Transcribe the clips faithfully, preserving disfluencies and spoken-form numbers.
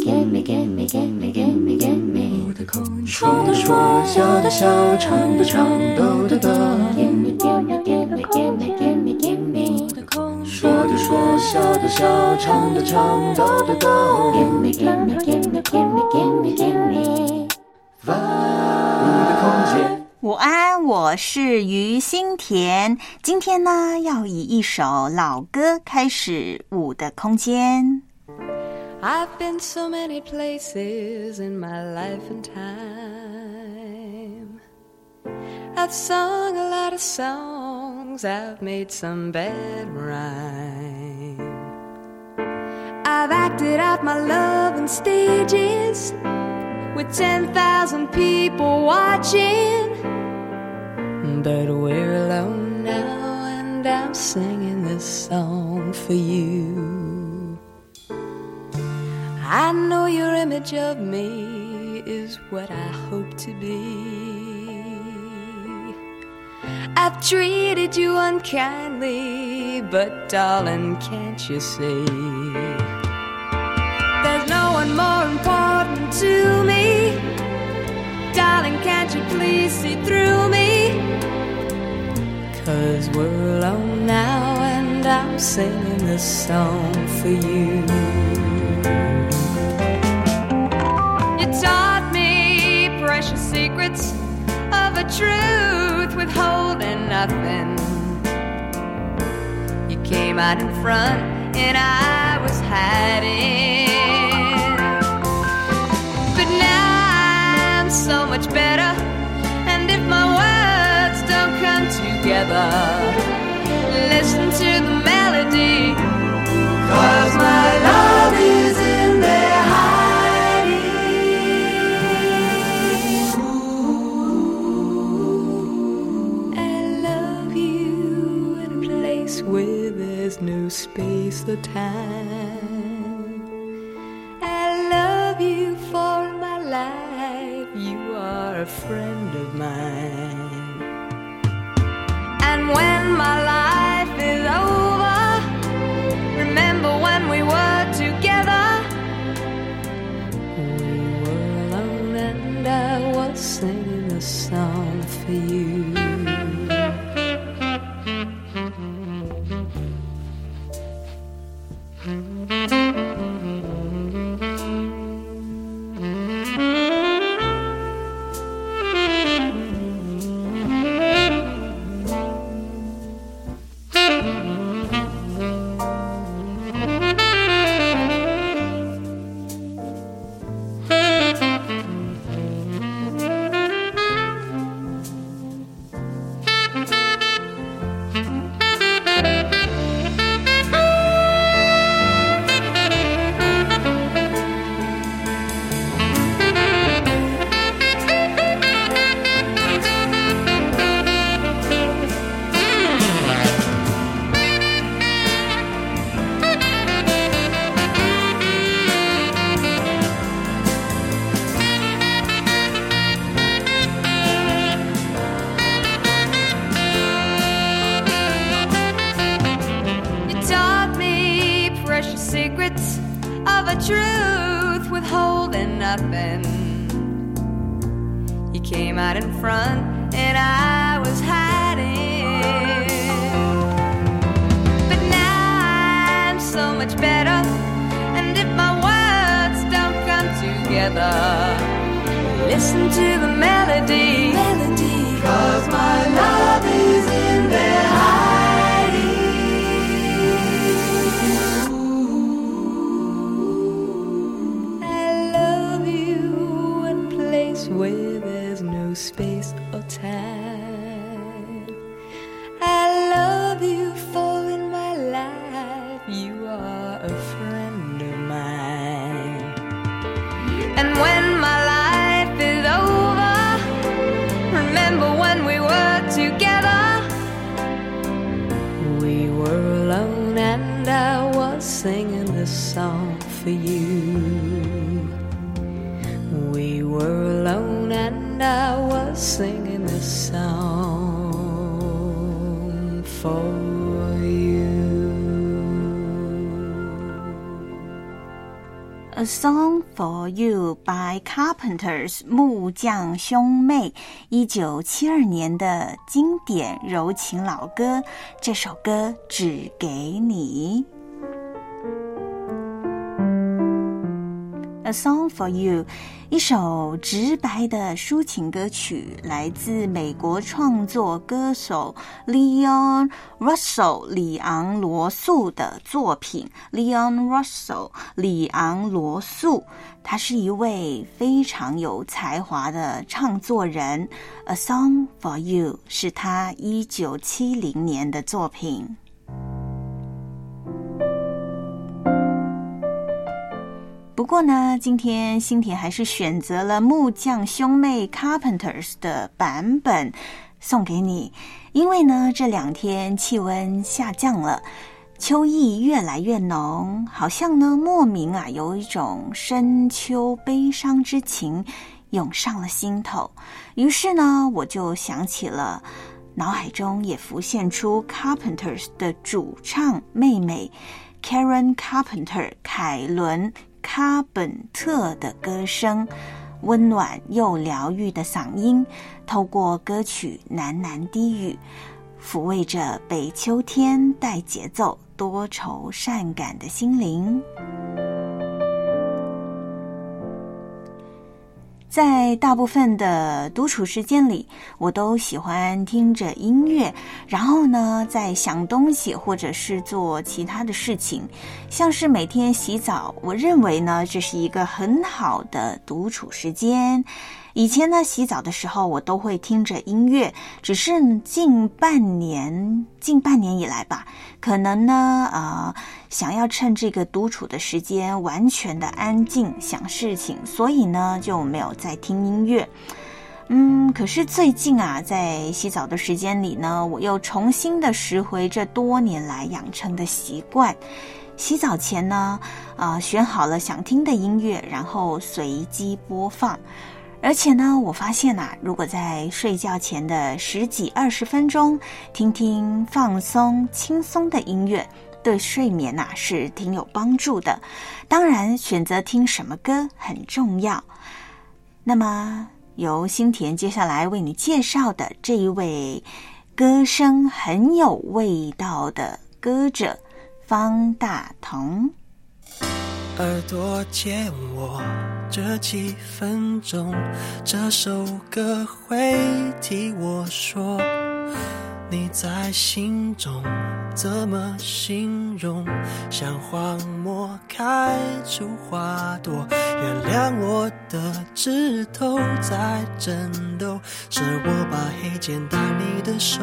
gimme, gimme, gimme, gimme, gimme. 说的说，笑的笑，唱的唱，抖的抖。Gimme, gimme, gimme, gimme, gimme, gimme. 说的说，笑的笑，唱的唱，抖的抖。Gimme, gimme, gimme, gimme, gimme, gimme. 我的空间。 午安，我是于心田。今天呢，要以一首老歌开始舞的空间。 I've been so many places in my life and time. I've sung a lot of songs, I've made some bad rhyme. I've acted out my love on stages with ten thousand people watching. But we're alone now and I'm singing this song for you.I know your image of me is what I hope to be. I've treated you unkindly, but darling, can't you see? There's no one more important to me. Darling, can't you please see through me? 'Cause we're alone now and I'm singing this song for you.Taught me precious secrets of a truth withholding nothing. You came out in front and I was hiding. But now I'm so much better, and if my words don't come together, listen to the melody, 'cause my love is in there hiding.Where there's no space or time. I love you for my life. You are a friend of mine. And when my life is over, remember when we were together. We were alone and I was singing a song for you.Secrets of a truth withholding nothing. You came out in front and I was hiding. But now I'm so much better, and if my words don't come together, listen to the melody, melody, 'cause my love is in there hiding.Where there's no space or time. I love you for in my life you are a friend of mine. And when my life is over, remember when we were together. We were alone and I was singing this song for you.We were alone and I was singing this song for you. A Song for You by Carpenters 木匠兄妹，一九七二年的经典柔情老歌，这首歌只给你。A Song for You， 一首直白的抒情歌曲，来自美国创作歌手 Leon Russell 里昂罗素的作品。Leon Russell 里昂罗素，他是一位非常有才华的唱作人。A Song for You 是他一九七零年的作品。不过呢，今天新田还是选择了木匠兄妹 Carpenters 的版本送给你，因为呢这两天气温下降了，秋意越来越浓，好像呢莫名啊有一种深秋悲伤之情涌上了心头。于是呢我就想起了，脑海中也浮现出 Carpenters 的主唱妹妹 Karen Carpenter 凯伦卡本特的歌声，温暖又疗愈的嗓音，透过歌曲喃喃低语，抚慰着被秋天带节奏、多愁善感的心灵。在大部分的独处时间里，我都喜欢听着音乐，然后呢在想东西或者是做其他的事情，像是每天洗澡，我认为呢这是一个很好的独处时间。以前呢洗澡的时候我都会听着音乐，只是近半年近半年以来吧，可能呢呃想要趁这个独处的时间完全的安静想事情，所以呢就没有再听音乐。嗯，可是最近啊在洗澡的时间里呢，我又重新的拾回这多年来养成的习惯。洗澡前呢呃选好了想听的音乐，然后随机播放。而且呢我发现啊，如果在睡觉前的十几二十分钟听听放松轻松的音乐，对睡眠啊是挺有帮助的。当然选择听什么歌很重要。那么由新田接下来为你介绍的这一位歌声很有味道的歌者方大同。 耳朵借我这几分钟，这首歌会替我说你在心中怎么形容，像荒漠开出花朵，原谅我的指头在震动，是我把黑键打你的手，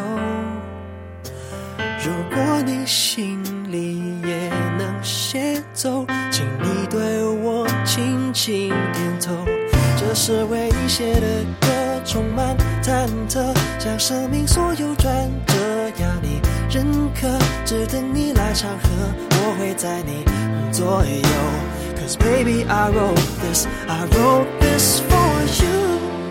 如果你心里也能写奏，请你对我轻轻点头，这是为你写的歌，充满忐忑，将生命所有转折要你认可，只等你来唱和，我会在你左右， Cause baby I wrote this, I wrote this for you。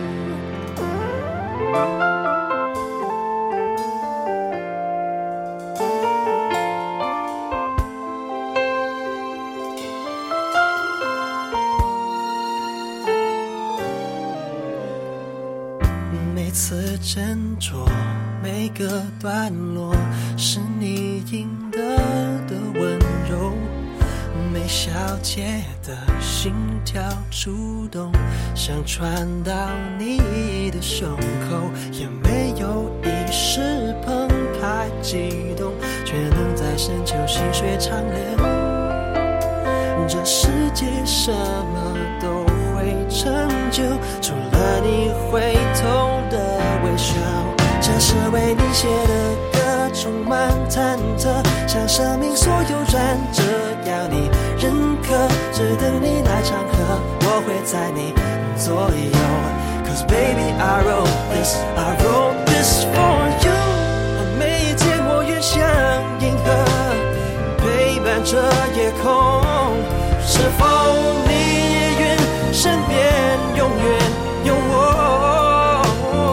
斟酌每个段落，是你赢得的温柔，每小节的心跳触动，想传到你的胸口，也没有一时澎湃激动，却能在深秋细水长流，这世界什么都会成就，除了你回头的微笑，这是为你写的歌，充满忐忑，像生命所有转折要你认可，只等你来唱和，我会在你左右， Cause baby I wrote this, I wrote this for you。 每一天我越像银河，陪伴着夜空，是否你也愿身边永远有我，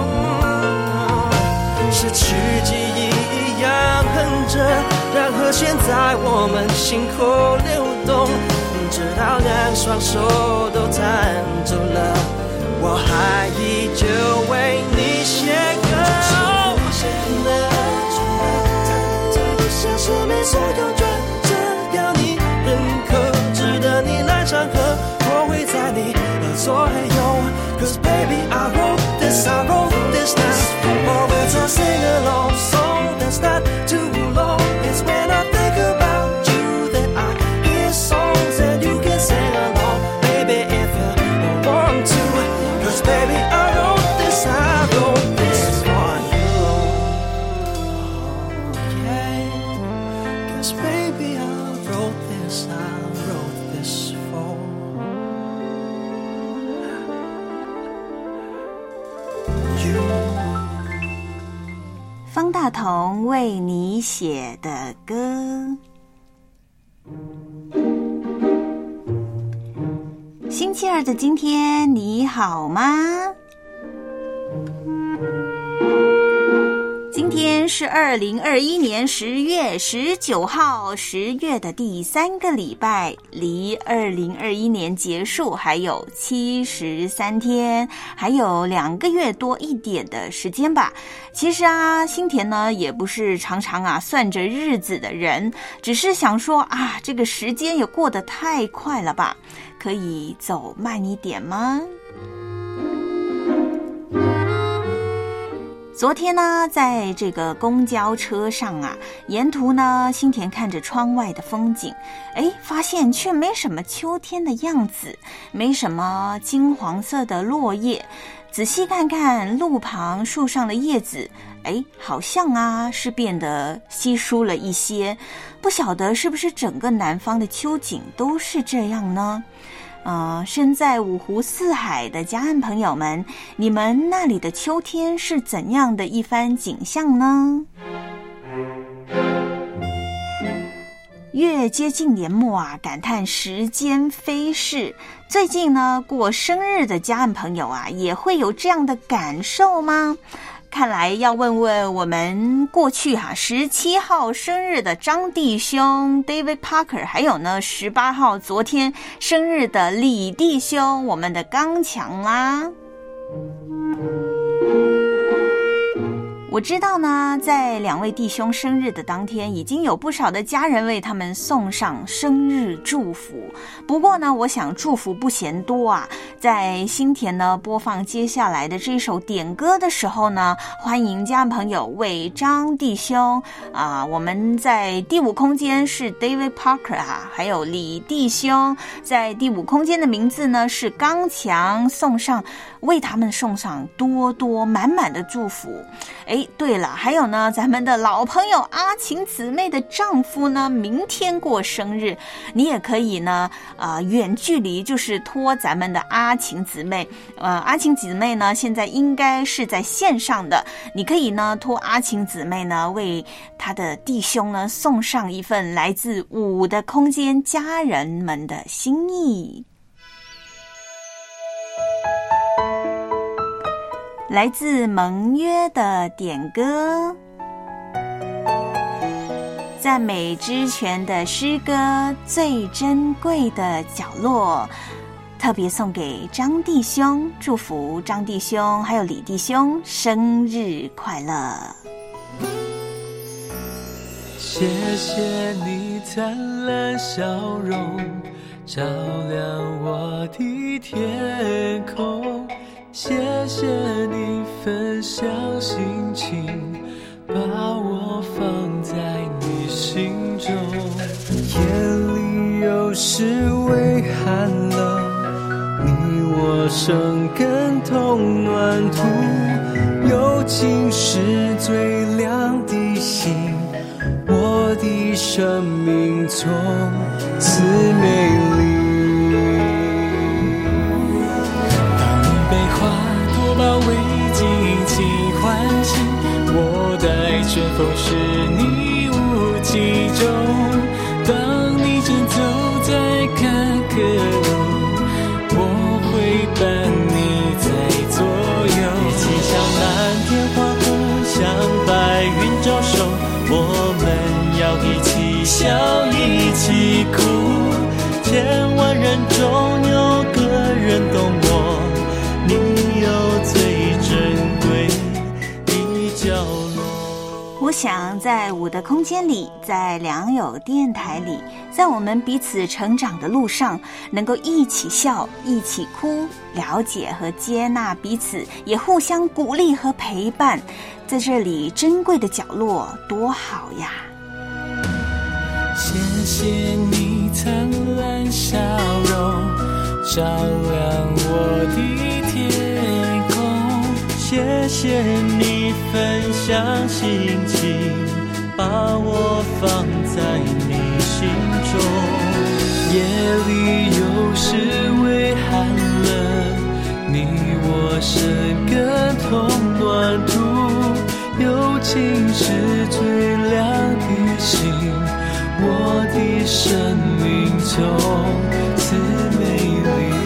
失去记忆一样哼着，让和弦在我们心口流动，直好两双手都弹走了，我还依旧为你写歌。像是没所有转，只要你认可，值得你来唱和，我会在你的左右。Cause baby I wrote this, I wrote this now. Or it's a sing-along song that's not too long. It's when I think about you that I hear songs and you can sing along, baby if you want to. Cause baby I wrote this, I wrote this for you. Yeah. Cause baby I wrote this, I wrote this for you. 方大同为你写的歌。星期二的今天你好吗？今天是二零二一年十月十九号，十月的第三个礼拜，离二零二一年结束还有七十三天，还有两个月多一点的时间吧。其实啊，新田呢也不是常常啊算着日子的人，只是想说啊，这个时间也过得太快了吧，可以走慢一点吗？昨天呢，在这个公交车上啊，沿途呢，新田看着窗外的风景，诶，发现却没什么秋天的样子，没什么金黄色的落叶。仔细看看路旁树上的叶子，诶，好像啊是变得稀疏了一些。不晓得是不是整个南方的秋景都是这样呢？呃，身在五湖四海的家人朋友们，你们那里的秋天是怎样的一番景象呢？越接近年末啊，感叹时间飞逝。最近呢，过生日的家人朋友啊，也会有这样的感受吗？看来要问问我们过去哈十七号生日的张弟兄 David Parker， 还有呢十八号昨天生日的李弟兄，我们的刚强啦。我知道呢，在两位弟兄生日的当天，已经有不少的家人为他们送上生日祝福。不过呢，我想祝福不嫌多啊。在新田呢播放接下来的这一首点歌的时候呢，欢迎家人朋友为张弟兄啊、呃，我们在第五空间是 David Parker 啊，还有李弟兄，在第五空间的名字呢是刚强，送上为他们送上多多满满的祝福。诶，对了，还有呢，咱们的老朋友阿晴姊妹的丈夫呢，明天过生日，你也可以呢，呃，远距离就是托咱们的阿晴姊妹，呃，阿晴姊妹呢，现在应该是在线上的，你可以呢托阿晴姊妹呢，为他的弟兄呢送上一份来自五的空间家人们的心意。来自盟约的点歌，赞美之泉的诗歌最珍贵的角落，特别送给张弟兄，祝福张弟兄还有李弟兄生日快乐。 谢谢你灿烂笑容，照亮我的天空，谢谢你分享心情，把我放在你心中。夜里有时微寒冷，你我生根同暖土，友情是最亮的星，我的生命从此美丽。包围紧紧唤醒，我待春风是你无迹中，当你正走在坎坷路，我会伴你在左右，一起向蓝天划过，向白云招手，我们要一起笑一起想在我的空间里，在良友电台里，在我们彼此成长的路上，能够一起笑，一起哭，了解和接纳彼此，也互相鼓励和陪伴，在这里珍贵的角落，多好呀！ 谢谢你灿烂笑容，照亮我的天空。谢谢你分享心情，把我放在你心中。夜里有时微寒冷，你我生根同暖土。友情是最亮的星，我的生命从此美丽。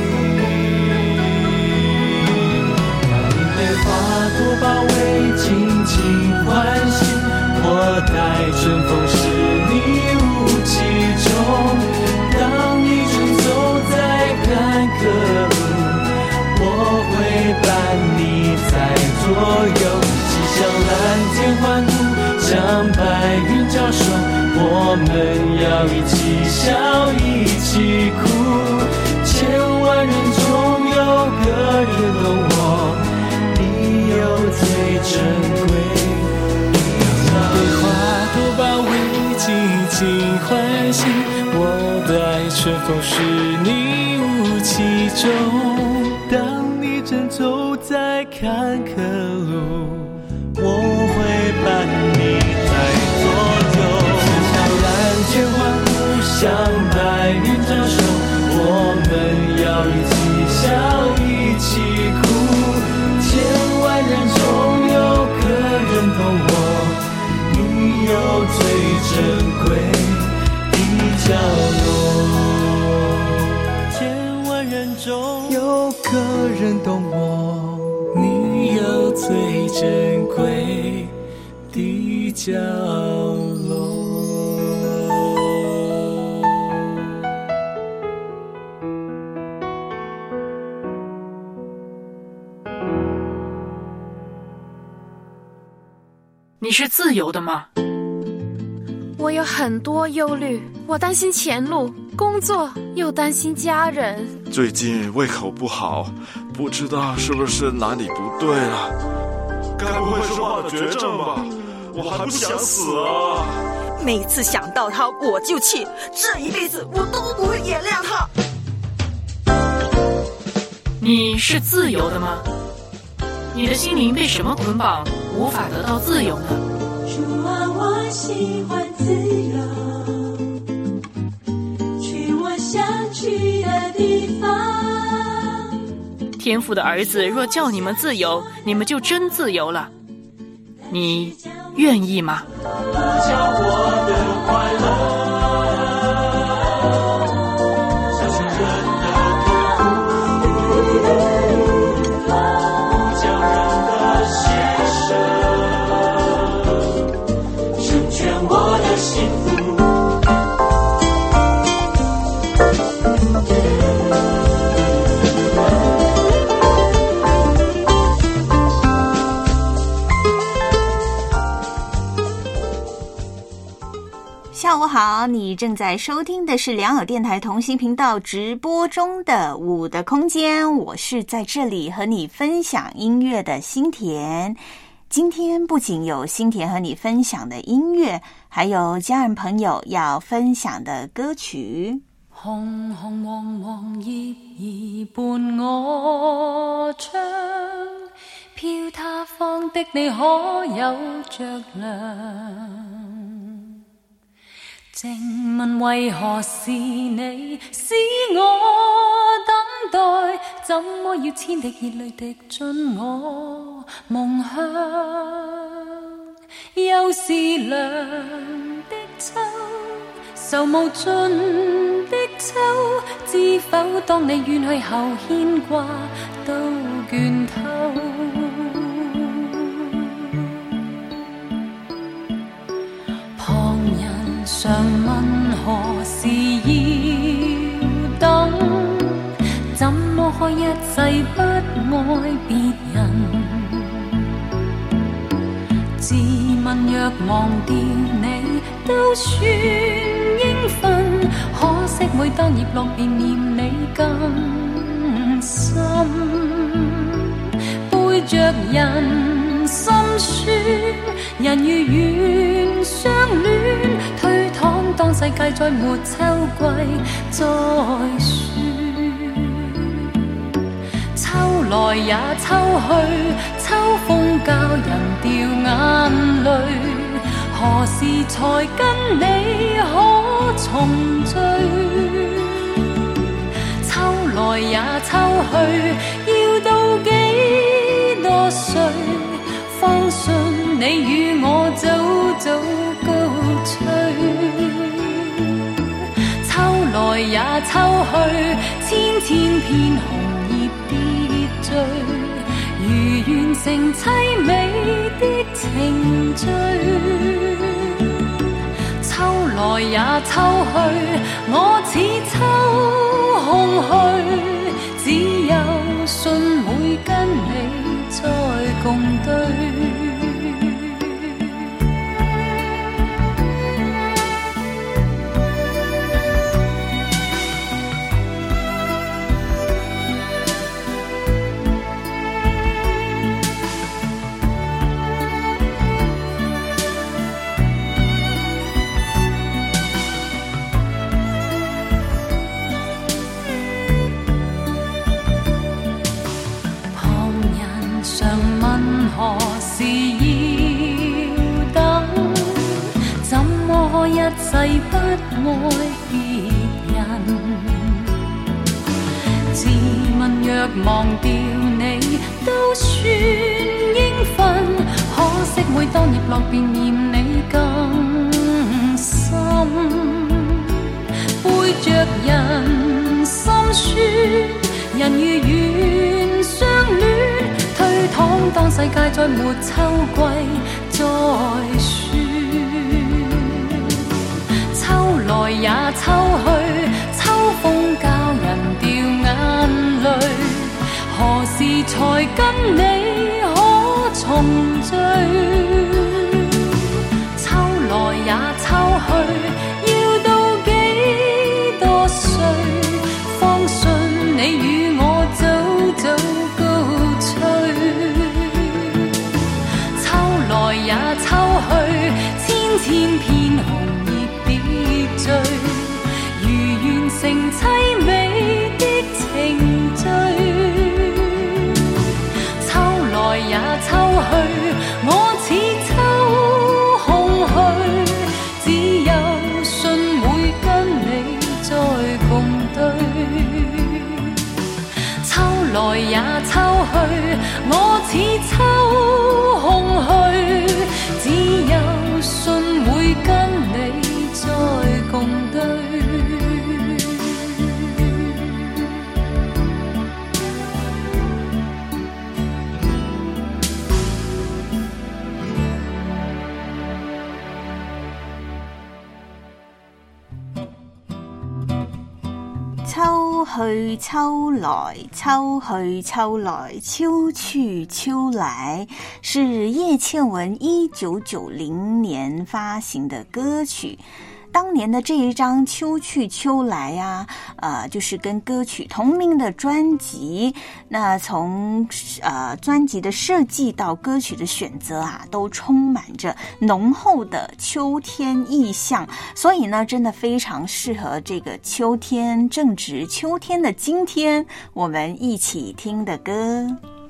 花朵包围，紧紧欢喜，我待春风是你雾气中。当你正走在坎坷路，我会伴你在左右。骑向蓝天欢呼，向白云招手，我们要一起笑，一起哭。千万人中有个人懂我，有最珍贵，被花朵包围，紧紧欢喜。我待春风是你雾气中，当你正走在坎坷路，我会伴你在左右。向蓝天欢呼，向白云招手，我们要一起笑，一起哭。千万人中有个人懂我，你有最珍贵的角落。千万人中有个人懂我，你有最珍贵的角落。 你是自由的吗？ 我有很多忧虑，我担心前路，工作，又担心家人。 最近胃口不好，不知道是不是哪里不对了。该不会是患了绝症吧？我还不想死啊！ 每次想到他我就气，这一辈子我都不会原谅他。 你是自由的吗？你的心灵被什么捆绑，无法得到自由呢？ 主啊，我喜欢自由，去我想去的地方。 天父的儿子若叫你们自由，你们就真自由了。你愿意吗？ 叫我的快乐。 下午好，你正在收听的是良友电台同心频道直播中的舞的空间，我是在这里和你分享音乐的心田。今天不仅有心田和你分享的音乐，还有家人朋友要分享的歌曲。 紅紅黃黃葉兒伴我唱，飄他方的你可有着涼？靜問為何是你使我等待，怎麼要千滴熱淚滴進我夢鄉？又是涼的秋，愁無盡的秋，知否當你遠去後牽掛都倦透。旁人常問何時要等，怎麼可一世不愛別人？ 自問若忘掉你都算應分，可惜每當葉落便念你更深，背着人心酸，人如願相戀，推搪當世界再沒秋季再說，秋來也秋去，秋風教人掉眼淚，何時才跟你可重聚？秋來也秋去，要到幾多歲，方信你與我早早高吹？秋來也秋去，千千片紅葉跌墜，如完成凄美的程序。秋來也秋去，我似秋空虛，只有信會跟你再共對。何時要等？怎麼一世不愛別人？自問若忘掉你都算應分，可惜每當葉落便念你更深，背着人心酸，人如願相戀，推搪當世界再沒秋季再說，秋來也秋去，秋風教人掉眼淚，何時才跟你可重聚？秋來也秋去，要到幾多歲，方信你與我早早高吹？來也秋去，千千片紅葉跌墜，如完成凄美的程序。秋來也秋去，我似秋空虛，只有信會跟你再共對。秋來也秋去，我似秋空虛，只有信會跟你再共對。 秋去秋來，秋去秋來，秋去秋來，是叶倩文一九九零年发行的歌曲。当年的这一张《秋去秋来》啊，呃，就是跟歌曲同名的专辑。那从呃专辑的设计到歌曲的选择啊，都充满着浓厚的秋天意象，所以呢，真的非常适合这个秋天，正值秋天的今天，我们一起听的歌。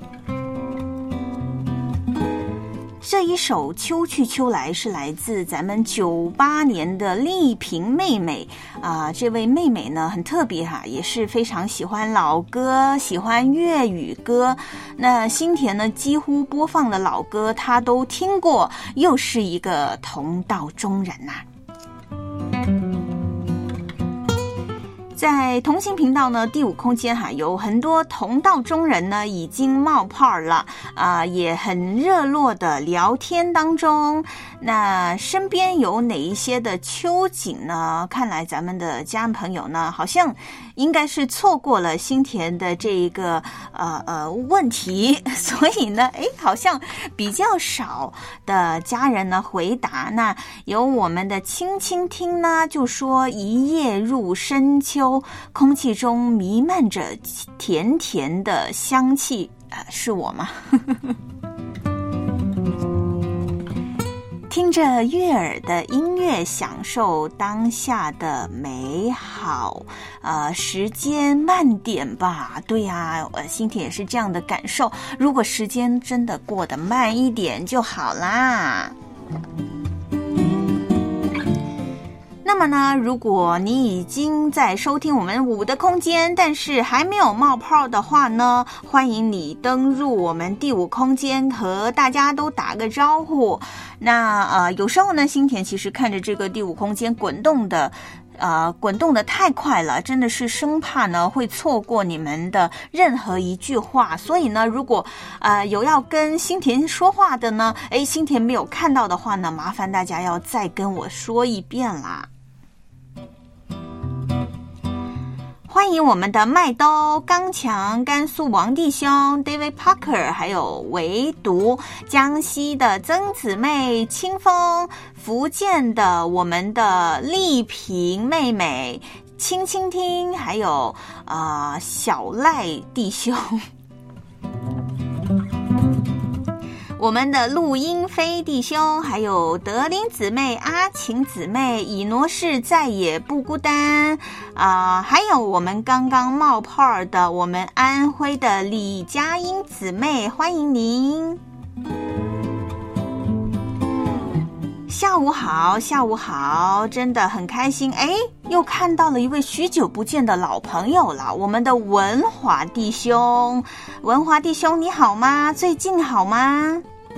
这一首《秋去秋来》是来自咱们九八年的丽萍妹妹啊、呃，这位妹妹呢很特别哈，也是非常喜欢老歌，喜欢粤语歌。那新田呢几乎播放的老歌她都听过，又是一个同道中人呐、啊。 在同行频道呢，第五空间哈，有很多同道中人呢已经冒泡了啊、呃，也很热络的聊天当中。那身边有哪一些的秋景呢？看来咱们的家人朋友呢，好像应该是错过了新田的这一个呃呃问题，所以呢，哎，好像比较少的家人呢回答。那有我们的青青听呢，就说一夜入深秋，空气中弥漫着甜甜的香气，呃，是我吗？听着悦耳的音乐，享受当下的美好。呃，时间慢点吧。对呀、啊，心田也是这样的感受。如果时间真的过得慢一点就好啦。那么呢，如果你已经在收听我们五的空间，但是还没有冒泡的话呢，欢迎你登入我们第五空间，和大家都打个招呼。那呃，有时候呢，心田其实看着这个第五空间滚动的呃，滚动的太快了，真的是生怕呢会错过你们的任何一句话。所以呢，如果呃有要跟心田说话的呢，诶，心田没有看到的话呢，麻烦大家要再跟我说一遍啦。欢迎我们的麦兜、刚强、甘肃王弟兄、David Parker， 还有唯独江西的曾姊妹、清风、福建的我们的丽萍妹妹、青青听，还有啊、呃、小赖弟兄。我们的陆英飞弟兄，还有德林姊妹、阿晴姊妹，以挪士再也不孤单啊、呃！还有我们刚刚冒泡的我们安徽的李佳音姊妹，欢迎您。下午好，下午好，真的很开心，哎，又看到了一位许久不见的老朋友了，我们的文华弟兄。文华弟兄你好吗？最近好吗？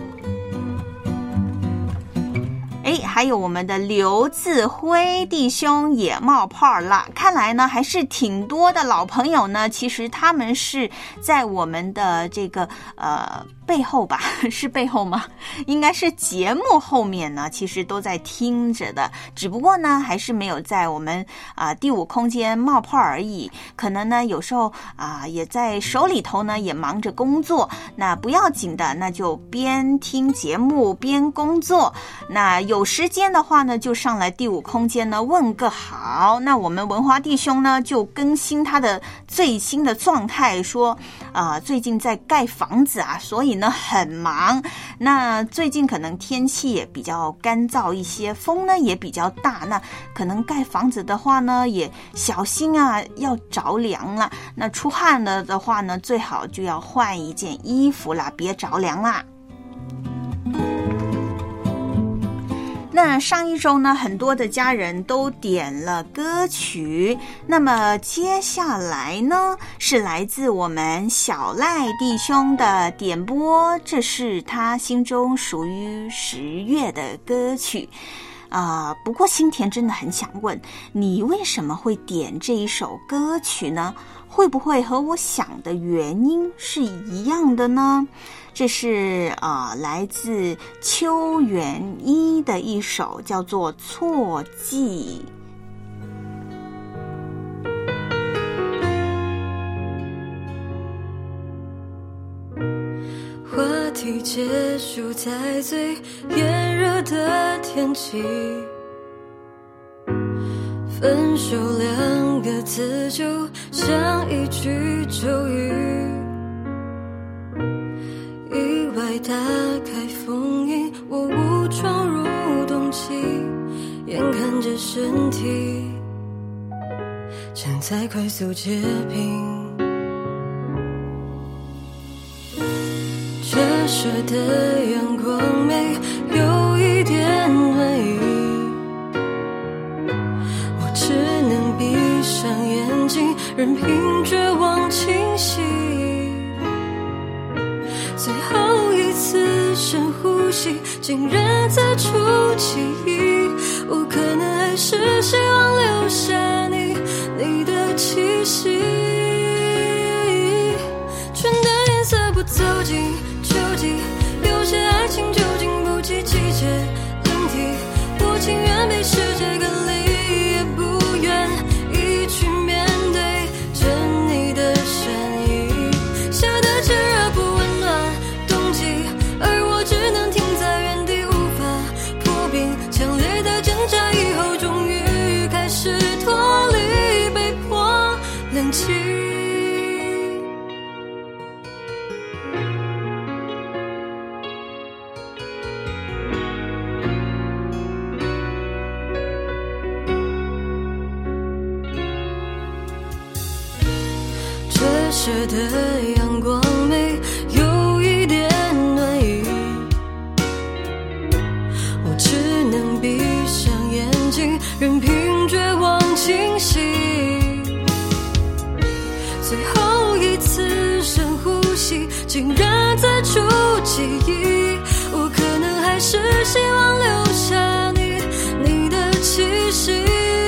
哎，还有我们的刘志辉弟兄也冒泡了，看来呢还是挺多的老朋友呢。其实他们是在我们的这个呃背后吧，是背后吗？应该是节目后面呢，其实都在听着的，只不过呢还是没有在我们啊、呃、第五空间冒泡而已。可能呢有时候啊、呃、也在手里头呢也忙着工作，那不要紧的，那就边听节目边工作。那有时间的话呢，就上来第五空间呢问个好。那我们文华弟兄呢就更新他的最新的状态，说啊、呃、最近在盖房子啊，所以呢很忙。那最近可能天气也比较干燥一些，风呢也比较大，那可能盖房子的话呢也小心啊，要着凉了。那出汗了的话呢，最好就要换一件衣服啦，别着凉啦。那上一周呢，很多的家人都点了歌曲，那么接下来呢是来自我们小赖弟兄的点播，这是他心中属于十月的歌曲啊、呃。不过心田真的很想问，你为什么会点这一首歌曲呢？会不会和我想的原因是一样的呢？这是啊、呃，来自邱元一的一首叫做《错记》。 话题结束在最炎热的天气，分手两个字就像一句咒语，意外打开封印，我误闯入冬季，眼看着身体正在快速结冰，折射的阳光没有一点暖意，我只能闭上眼睛，任凭绝望侵袭。最后一次深呼吸，竟然在出奇迹，我可能还是希望留下你，你的息。春的颜色不走进秋季，有些爱情究竟不及季节轮替。我情愿被世界隔离，也不愿意去面对着你的身影。夏的炙热不温暖冬季，而我只能停在原地，无法破冰。强烈的挣扎以后，终于开始脱离，被迫冷静。这时的阳光没有一点暖意，我只能闭上眼睛，任凭绝望侵袭。最后一次深呼吸，竟然再出记忆。我可能还是希望留下你，你的气息。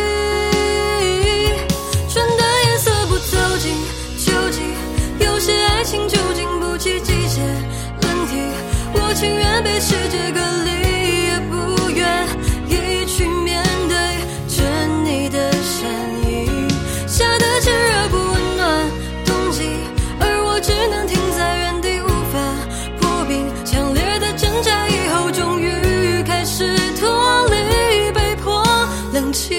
春的颜色不走进秋季，有些爱情究竟不及季节轮替。我情愿被世界隔离，也不愿意去面对着你的身影。夏的炙热不温暖冬季，而我只能停在原地，无法破冰。强烈的挣扎以后，终于开始脱离，被迫冷静。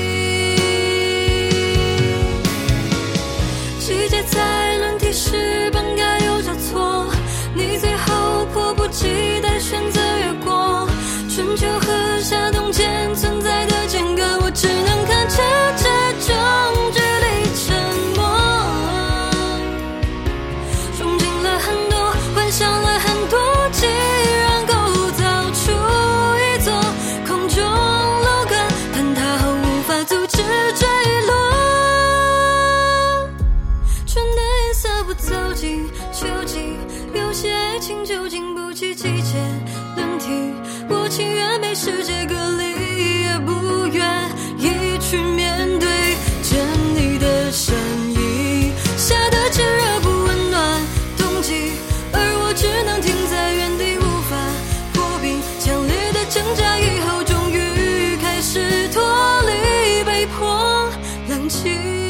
季节在轮替时本该有交错，你最后迫不及待选择越过春秋和夏冬间存在的间隔，我只能看着这种距离沉默。憧憬了很多，幻想了很多，既然构造出一座空中楼阁，但它后无法阻止坠落。春的颜色不走进秋季，有些爱情究竟不及季节轮替。我情愿被世界隔离，也不愿意去面对着你的身影。夏的炙热不温暖冬季，而我只能停在原地，无法破冰。强烈的挣扎以后，终于开始脱离，被迫冷静。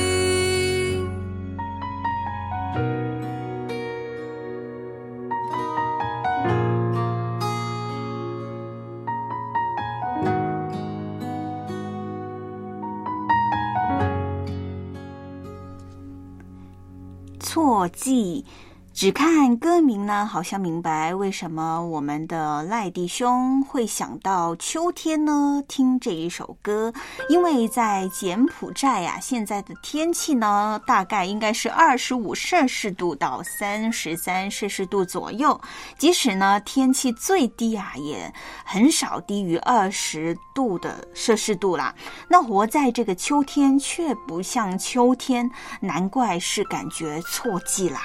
错记，只看歌名呢，好像明白为什么我们的赖弟兄会想到秋天呢？听这一首歌，因为在柬埔寨呀、啊，现在的天气呢，大概应该是二十五摄氏度到三十三摄氏度左右。即使呢天气最低啊，也很少低于二十度的摄氏度啦。那活在这个秋天却不像秋天，难怪是感觉错季啦。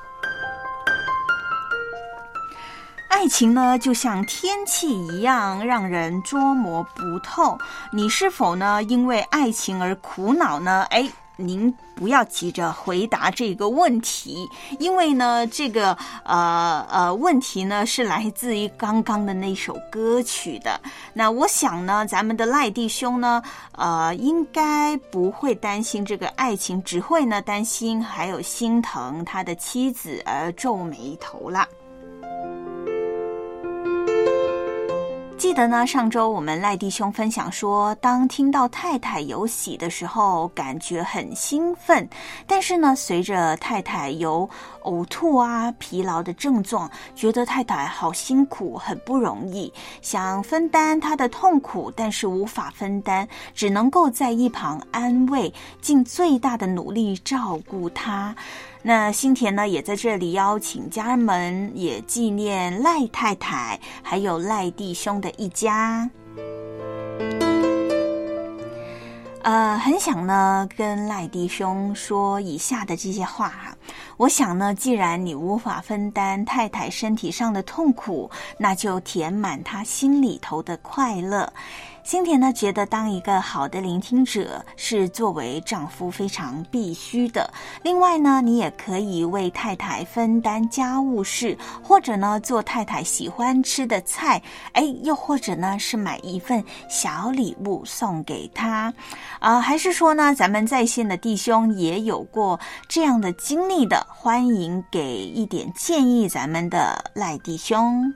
爱情呢，就像天气一样，让人捉摸不透。你是否呢，因为爱情而苦恼呢？哎，您不要急着回答这个问题，因为呢，这个呃呃问题呢是来自于刚刚的那首歌曲的。那我想呢，咱们的赖弟兄呢，呃，应该不会担心这个爱情，只会呢担心还有心疼他的妻子而皱眉头啦。记得呢，上周我们赖弟兄分享说，当听到太太有喜的时候，感觉很兴奋，但是呢，随着太太有呕吐啊、疲劳的症状，觉得太太好辛苦，很不容易，想分担她的痛苦，但是无法分担，只能够在一旁安慰，尽最大的努力照顾她。那新田呢，也在这里邀请家人们也纪念赖太太还有赖弟兄的一家。呃，很想呢跟赖弟兄说以下的这些话哈。我想呢，既然你无法分担太太身体上的痛苦，那就填满她心里头的快乐。 心田呢觉得当一个好的聆听者是作为丈夫非常必须的。另外呢，你也可以为太太分担家务事，或者呢做太太喜欢吃的菜，哎，又或者呢是买一份小礼物送给她。啊、呃，还是说呢，咱们在线的弟兄也有过这样的经历的，欢迎给一点建议咱们的赖弟兄。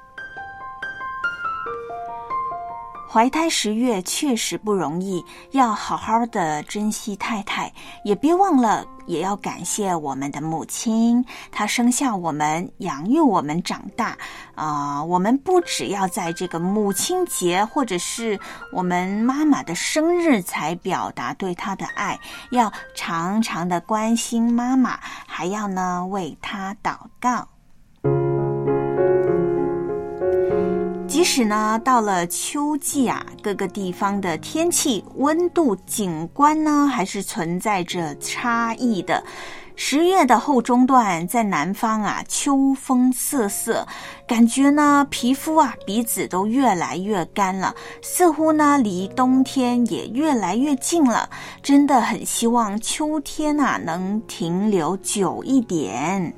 怀胎十月确实不容易，要好好的珍惜太太，也别忘了也要感谢我们的母亲，她生下我们，养育我们长大。啊、呃，我们不只要在这个母亲节或者是我们妈妈的生日才表达对她的爱，要常常的关心妈妈，还要呢为她祷告。即使呢到了秋季啊，各个地方的天气、温度、景观呢还是存在着差异的。十月的后中段，在南方啊，秋风瑟瑟，感觉呢皮肤啊、鼻子都越来越干了，似乎呢离冬天也越来越近了。真的很希望秋天啊能停留久一点。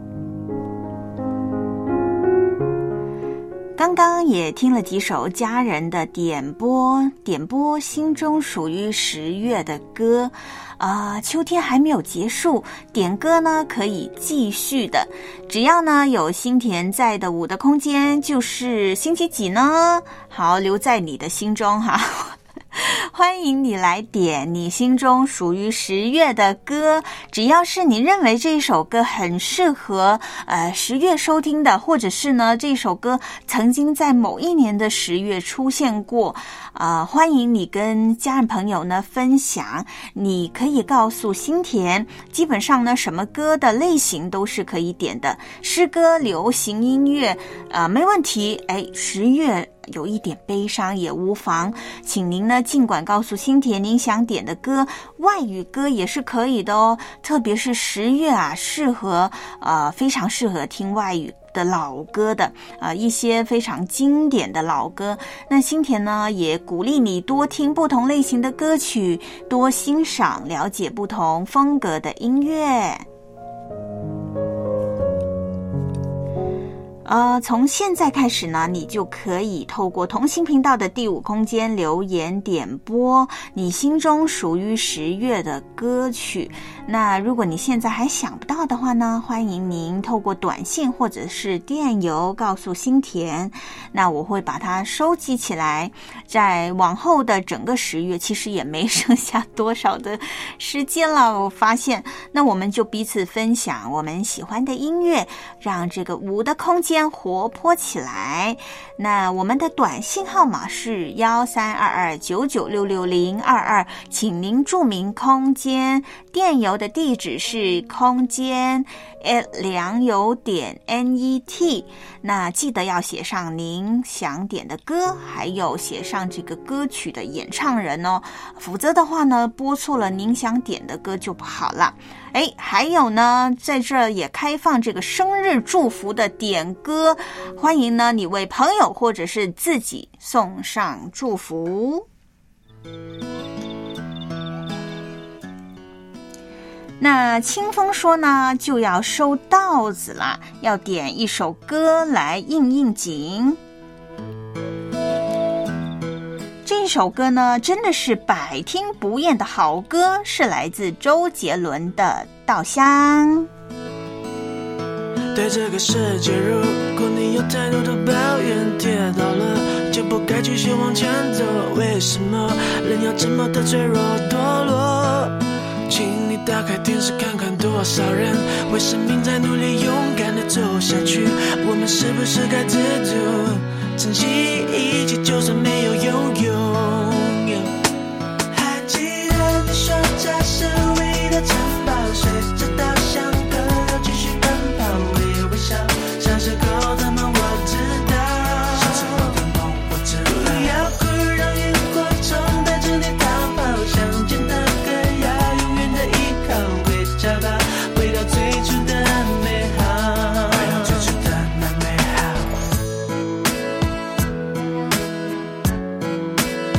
刚刚也听了几首家人的点播，点播心中属于十月的歌。啊、呃，秋天还没有结束，点歌呢可以继续的。只要呢有心田在的我的空间，就是星期几呢？好，留在你的心中哈。欢迎你来点你心中属于十月的歌，只要是你认为这首歌很适合呃十月收听的，或者是呢这首歌曾经在某一年的十月出现过，呃欢迎你跟家人朋友呢分享。你可以告诉心田，基本上呢什么歌的类型都是可以点的，诗歌、流行音乐呃没问题。哎，十月有一点悲伤也无妨，请您呢尽管告诉心田您想点的歌，外语歌也是可以的哦。特别是十月啊，适合呃非常适合听外语的老歌的呃一些非常经典的老歌。那心田呢也鼓励你多听不同类型的歌曲，多欣赏了解不同风格的音乐。呃，从现在开始呢，你就可以透过同心频道的第五空间留言点播你心中属于十月的歌曲。那如果你现在还想不到的话呢，欢迎您透过短信或者是电邮告诉心田，那我会把它收集起来。在往后的整个十月，其实也没剩下多少的时间了，我发现，那我们就彼此分享我们喜欢的音乐，让这个五的空间活泼起来。那我们的短信号码是幺三二二九九六六零二二，请您注明空间。电邮的地址是空间 at 良友点 net， 那记得要写上您想点的歌，还有写上这个歌曲的演唱人哦，否则的话呢，播错了您想点的歌就不好了。哎，还有呢，在这也开放这个生日祝福的点歌，欢迎呢你为朋友或者是自己送上祝福。那清风说呢，就要收稻子了，要点一首歌来应应景。这首歌呢，真的是百听不厌的好歌，是来自周杰伦的《稻香》。 对这个世界，如果你有太多的抱怨，跌倒了就不该继续往前走。为什么人要这么的脆弱堕落？请你打开电视看看，多少人为生命在努力勇敢的走下去。我们是不是该知足，珍惜一切，就算没有拥有。还记得你说这是唯一的城堡，随着稻香河流继续奔跑，微微笑，小时候的梦我知道，小时候的梦我知道。不要哭，让萤火虫带着你逃跑，乡间的歌谣永远的依靠，会找到回到最初的美好，回到最初的那美好。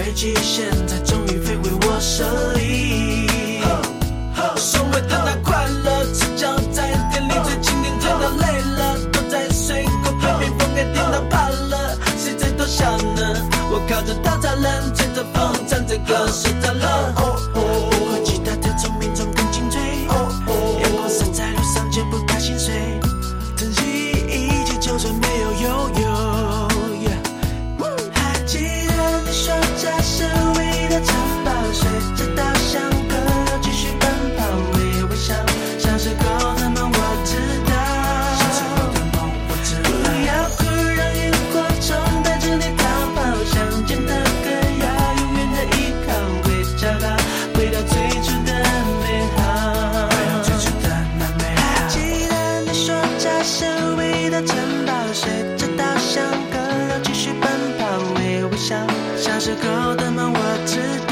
飞机现在终于飞回我手里。所谓的那快乐，赤脚在店里最经典，甜到累了，躲在水沟旁边，风给电到怕了，谁在偷笑呢？我靠着稻草人，吹着风，唱着歌，睡着了。比我吉他的聪明总更精粹，阳光洒在路上，却不怕心碎，珍惜一切，就算没有拥有。还记得你说这是唯一的城堡，随着稻香歌继续奔跑，微微笑，小时候的梦我知道，小时候的梦我知道。不要哭，让萤火虫带着你逃跑，想见的歌要永远的依靠，会找到回到最初的美好，回到最初的那美好。还记得你说这是唯一的城堡，随着稻香歌继续奔跑，微微笑，小时候的梦我知道。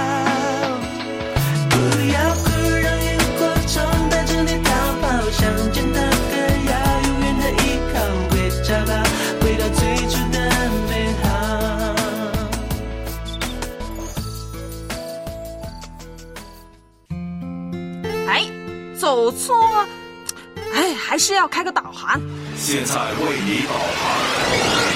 不要哭，让萤火虫带着你逃跑，想见的歌要永远的依靠，会找到回到最初的美好。 哎，走错了，哎，还是要开个导航。 现在为你导航。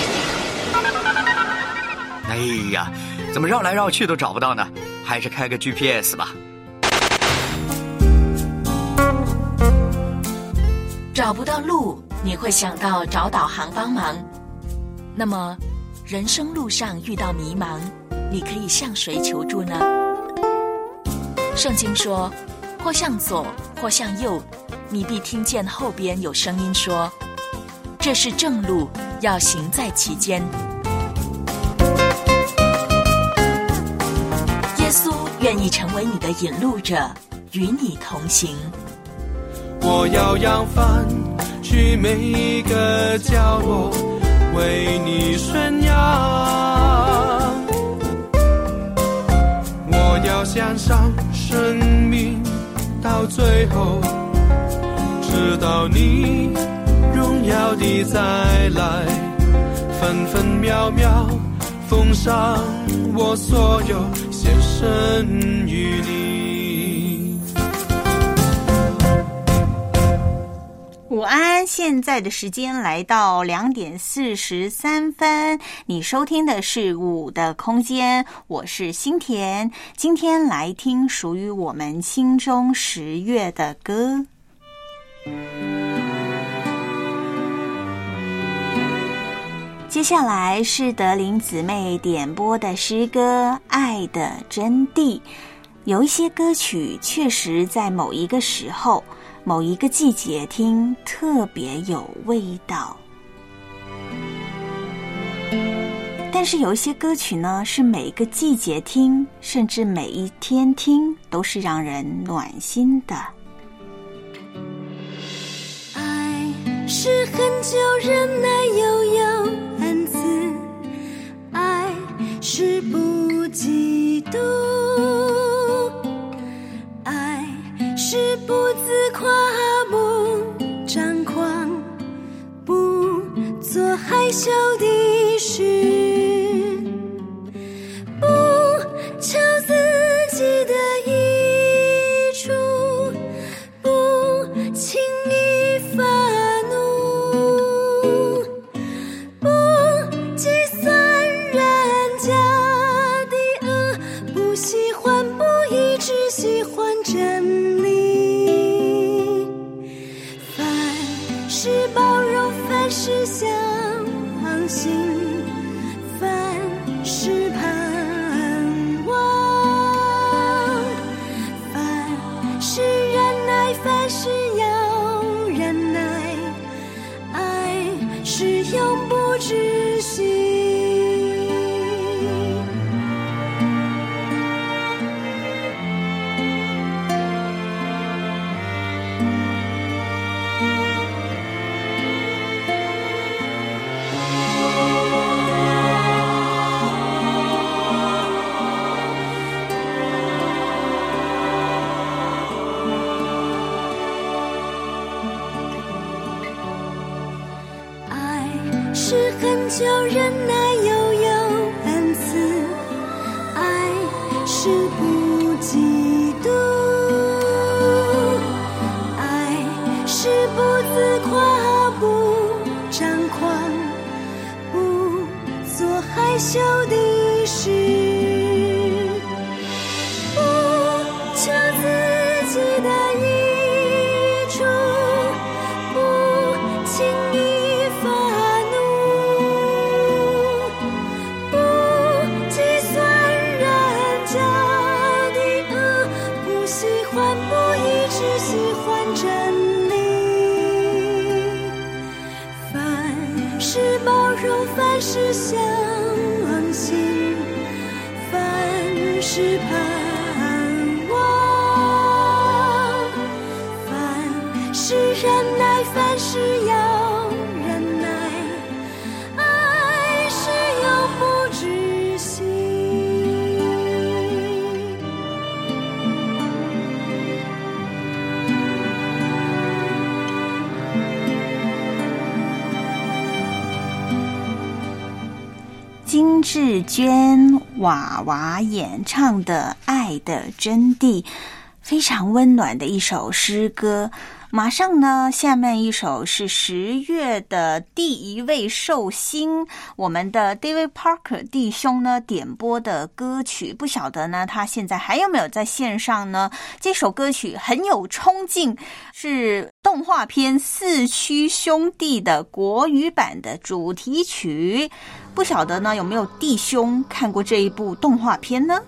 哎呀，怎么绕来绕去都找不到呢？还是开个 G P S 吧。 找不到路，你会想到找导航帮忙。那么，人生路上遇到迷茫，你可以向谁求助呢？圣经说，或向左，或向右，你必听见后边有声音说，这是正路，要行在其间。耶稣愿意成为你的引路者，与你同行。 我要扬帆去每一个角落，为你宣扬。我要献上生命到最后，直到你荣耀地再来，分分秒秒奉上我所有，献身于你。 午安，现在的时间来到两点四十三分，你收听的是午的空间，我是新田，今天来听属于我们心中十月的歌。接下来是德林姊妹点播的诗歌《爱的真谛》。有一些歌曲确实在某一个时候某一个季节听特别有味道，但是有一些歌曲呢，是每个季节听，甚至每一天听都是让人暖心的。 爱是很久忍耐又有恩慈，爱是不嫉妒，爱是不自夸，不张狂，不做害羞的事，不求自己的益处，不轻易发怒，不计算人家的恶，不喜欢不义，只喜欢真理。凡事包容，凡事相信，凡事盼望，凡事忍耐，凡事要忍耐，爱是永不止息。是很久忍耐又有恩慈， 是不嫉妒，爱是不自夸，不张狂，不做害羞的事，不求自己的益处，不轻易发怒，不计算人家的恶，不喜欢不义，只喜欢真理。凡事包容，凡事相信，凡事盼望，凡事忍耐，凡事要忍耐，爱是永不止息。 金志娟娃娃演唱的《爱的真谛》，非常温暖的一首诗歌。马上呢，下面一首是十月的第一位寿星，我们的 David Parker 弟兄呢点播的歌曲，不晓得呢他现在还有没有在线上呢？这首歌曲很有冲劲，是动画片《四驱兄弟》的国语版的主题曲，不晓得呢有没有弟兄看过这一部动画片呢？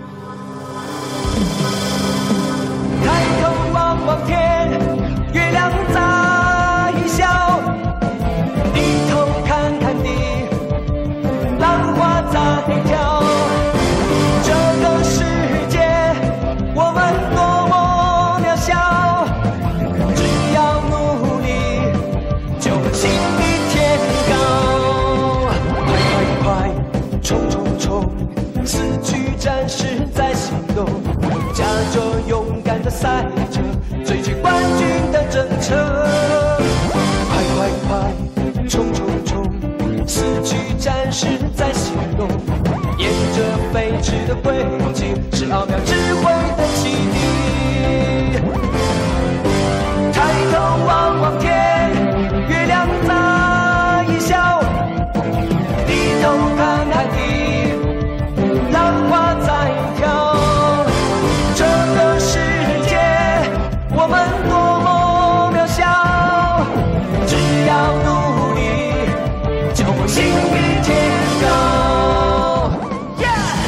抬头望望天，月亮在笑，低头看看地，浪花在跳。这个世界我们多么渺小，只要努力就会心比天高。快快快，冲冲冲，四驱战士在行动，驾着勇敢的赛车，追追冠军的征程。快快快，冲冲冲，四驱战士在行动，沿着飞驰的轨迹，是奥妙智慧的启迪。抬头望望天，月亮在笑，低头看看地，浪花在跳。这个世界我们多么渺小，只要努力就会心比天高。 yeah!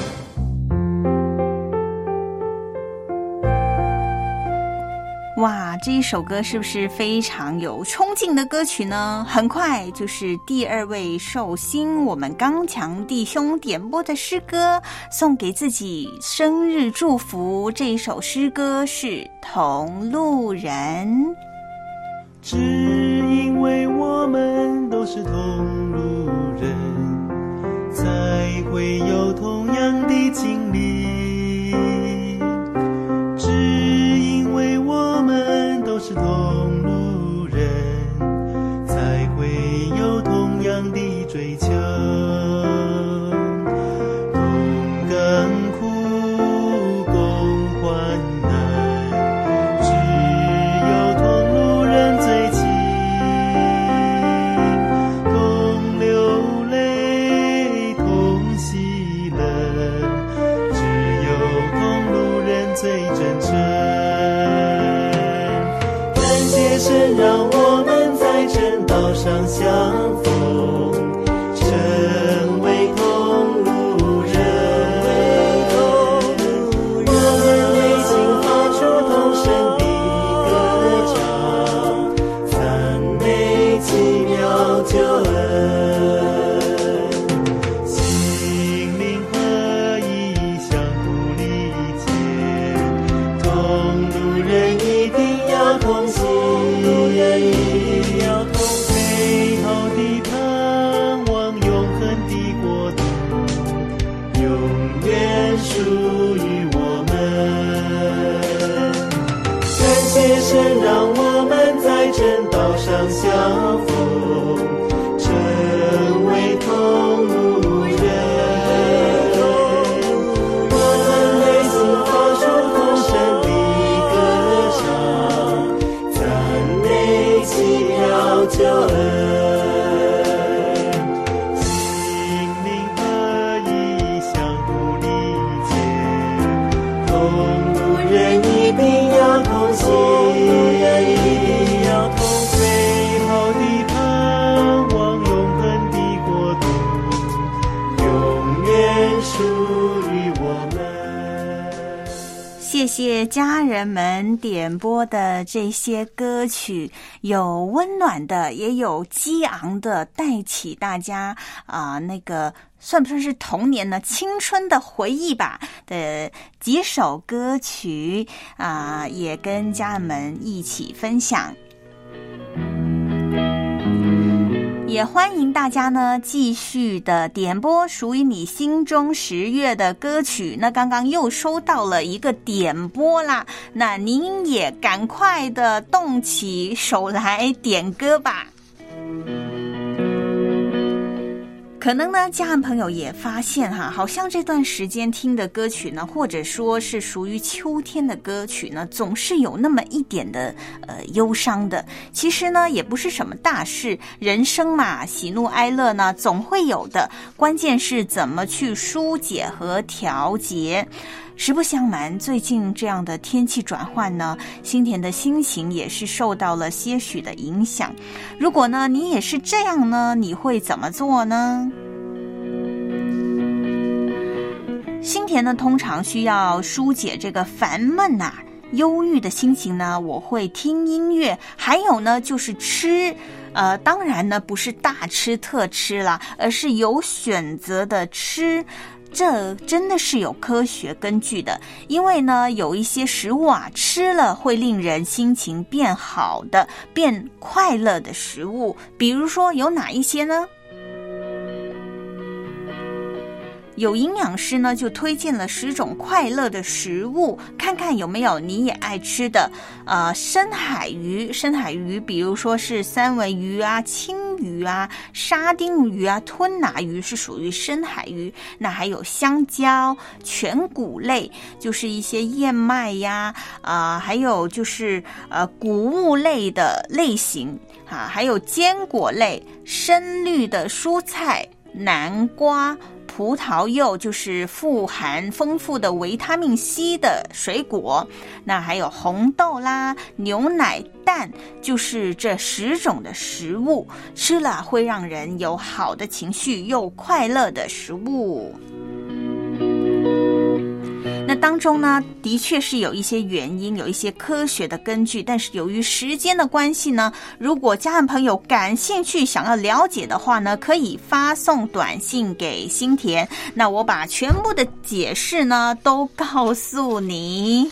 哇，这一首歌是不是非常有冲劲的歌曲呢？很快就是第二位寿星，我们刚强弟兄点播的诗歌，送给自己生日祝福。这一首诗歌是《同路人》。 只因为我们都是同路人，才会有同样的经历。只因为我们都是同路人，才会有同样的追求。同甘苦，共患难，只有同路人最亲。同流泪，同喜乐，只有同路人最真诚。感谢神让我们在正道上相逢，成为同路人。我们内心发出同声的歌唱，赞美奇妙救恩。心灵合一，相互理解，同路人一定要同行，一定要同行。美好的盼望，永恒的国度，永远属于我们。感谢神让我们在正道上相逢，成为同路人。我们心人一定要同美好的盼望，永恒的国度永远属于我们。 谢谢家人们点播的这些歌曲，有温暖的，也有激昂的，带起大家啊、呃、那个算不算是童年呢？青春的回忆吧的几首歌曲啊、呃，也跟家人们一起分享。也欢迎大家呢继续的点播属于你心中十月的歌曲。那刚刚又收到了一个点播啦，那您也赶快的动起手来点歌吧。可能呢，家人朋友也发现哈，好像这段时间听的歌曲呢，或者说是属于秋天的歌曲呢，总是有那么一点的呃忧伤的。其实呢，也不是什么大事，人生嘛，喜怒哀乐呢总会有的，关键是怎么去疏解和调节。实不相瞒，最近这样的天气转换呢，心田的心情也是受到了些许的影响。如果呢你也是这样呢，你会怎么做呢？心田呢通常需要疏解这个烦闷啊忧郁的心情呢，我会听音乐，还有呢就是吃，呃，当然呢不是大吃特吃啦，而是有选择的吃。这真的是有科学根据的，因为呢有一些食物啊吃了会令人心情变好的、变快乐的食物，比如说有哪一些呢？有营养师呢就推荐了十种快乐的食物，看看有没有你也爱吃的。呃，深海鱼，深海鱼比如说是三文鱼啊、青鱼啊、沙丁鱼啊、吞拿鱼是属于深海鱼。那还有香蕉、全谷类，就是一些燕麦呀，啊、呃，还有就是呃谷物类的类型啊，还有坚果类、深绿的蔬菜、南瓜。葡萄柚就是富含丰富的维他命 C 的水果，那还有红豆啦、牛奶、蛋，就是这十种的食物，吃了会让人有好的情绪又快乐的食物。那当中呢，的确是有一些原因，有一些科学的根据，但是由于时间的关系呢，如果家人朋友感兴趣想要了解的话呢，可以发送短信给心田，那我把全部的解释呢都告诉你。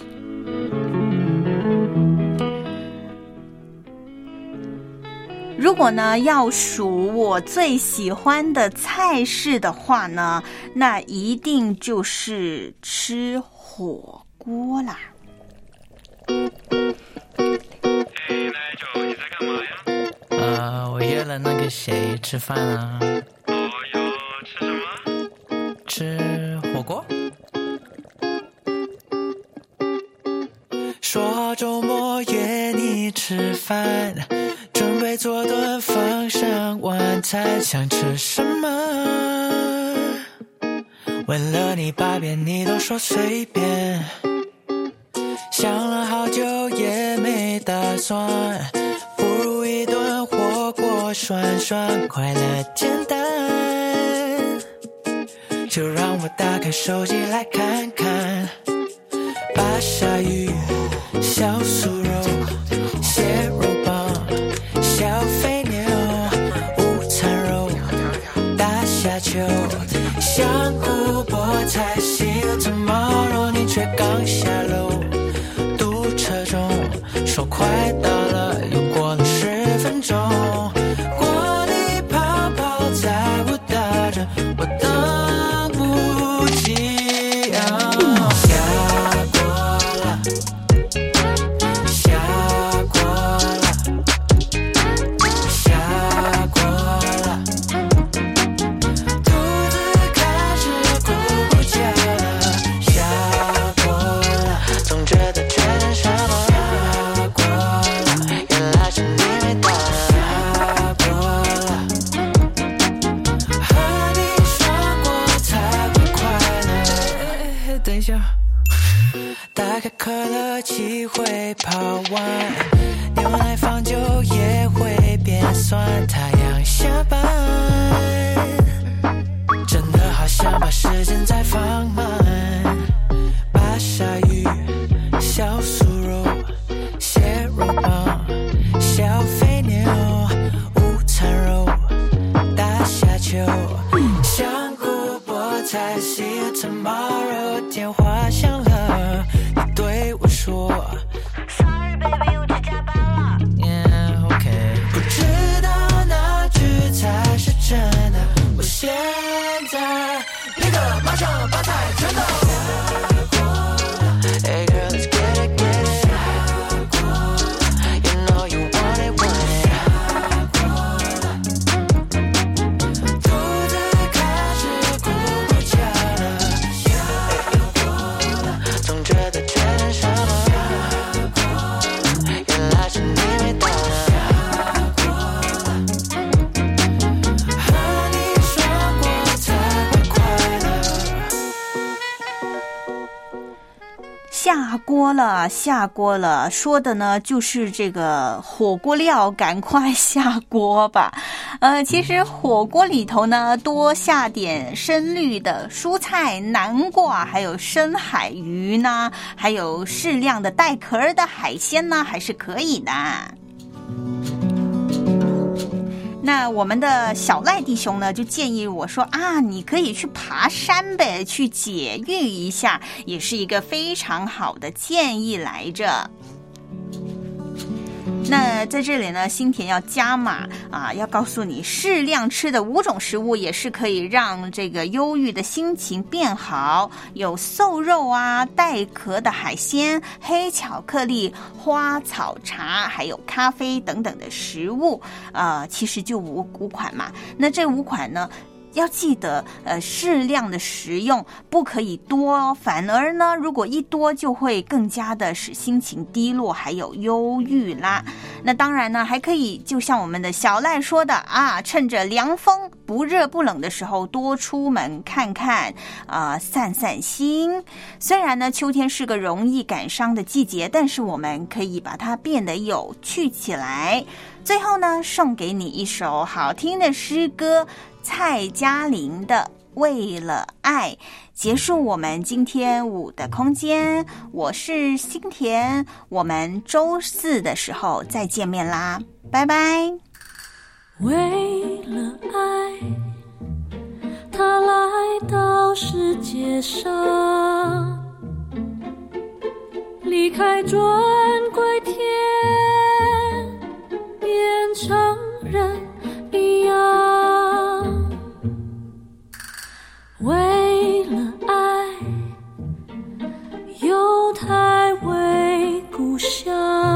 如果呢要数我最喜欢的菜式的话呢，那一定就是吃火锅啦。 呃，我约了那个谁吃饭啊。 哦哟，吃什么？ 吃火锅。 说周末约你吃饭，准备做顿放上晚餐，想吃什么？问了你八遍，你都说随便。想了好久也没打算，不如一顿火锅涮涮，快乐简单。就让我打开手机来看看，巴沙鱼、小酥肉、蟹肉棒、小肥牛、午餐肉、大虾球、香菇、菠菜、See you tomorrow， 你却刚下楼，堵车中说快到了，又过了十分钟，锅里泡泡在我打着，我等不及啊。打开可乐的机会跑完，牛奶放久也会变酸，太阳下班真的好像把时间在放慢，把鲨鱼小酥肉蟹肉棒小肥牛午餐肉大虾球香菇菠菜 See you tomorrow 电话响了你对我说 Sorry baby 我去加班了 Yeah OK 不知道哪句才是真的我现在立刻马上把菜全倒 Hey girl let's get it get it You know you want it want it 肚子开始咕噜叫了总觉得缺点什么原来是你没到呢和你说过才会快乐下锅了，下锅了，说的呢就是这个火锅料，赶快下锅吧。呃，其实火锅里头呢，多下点深绿的蔬菜、南瓜，还有深海鱼呢，还有适量的带壳的海鲜呢，还是可以的。那我们的小赖弟兄呢，就建议我说啊，你可以去爬山呗，去解郁一下，也是一个非常好的建议来着。那在这里呢，新田要加码啊，要告诉你，适量吃的五种食物也是可以让这个忧郁的心情变好。有瘦肉啊、带壳的海鲜、黑巧克力、花草茶，还有咖啡等等的食物，呃，其实就五五款嘛。那这五款呢？要记得，呃，适量的食用，不可以多，反而呢，如果一多就会更加的使心情低落，还有忧郁啦。那当然呢，还可以就像我们的小赖说的啊，趁着凉风不热不冷的时候，多出门看看，啊、呃，散散心。虽然呢，秋天是个容易感伤的季节，但是我们可以把它变得有趣起来。最后呢，送给你一首好听的诗歌。蔡嘉玲的《为了爱》，结束我们今天五的空间。我是新田，我们周四的时候再见面啦，拜拜。 为了爱，他来到世界上，离开尊贵天，变成人一样。为了爱，犹太为故乡，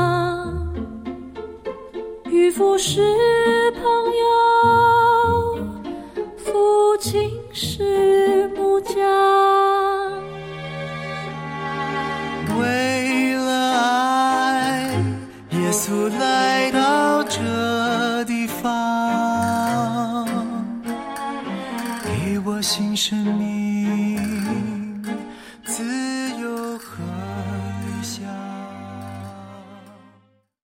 渔夫是朋友，父亲是木匠。 为了爱，耶稣来到这地方，给我新生命。